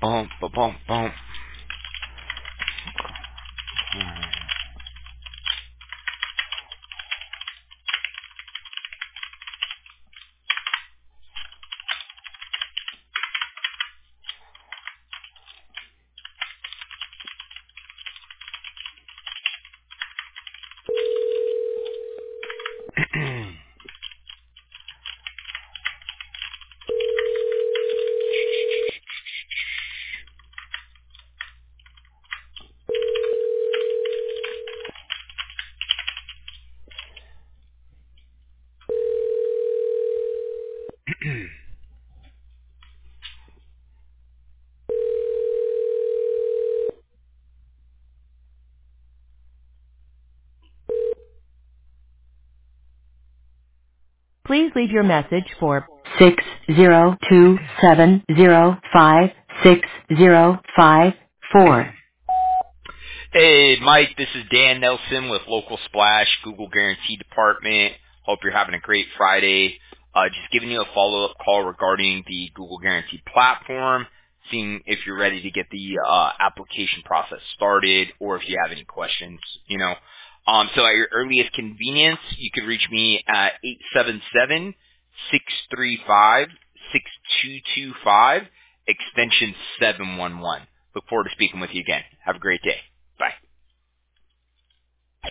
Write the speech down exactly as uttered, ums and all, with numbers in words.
Boom, boom, boom, boom. Please leave your message for six zero two seven zero five six zero five four. Hey, Mike, this is Dan Nelson with Local Splash, Google Guarantee Department. Hope you're having a great Friday. Uh, just giving you a follow-up call regarding the Google Guarantee platform, seeing if you're ready to get the uh, application process started or if you have any questions, you know. Um, so at your earliest convenience, you can reach me at eight seven seven, six three five, six two two five, extension seven one one. Look forward to speaking with you again. Have a great day.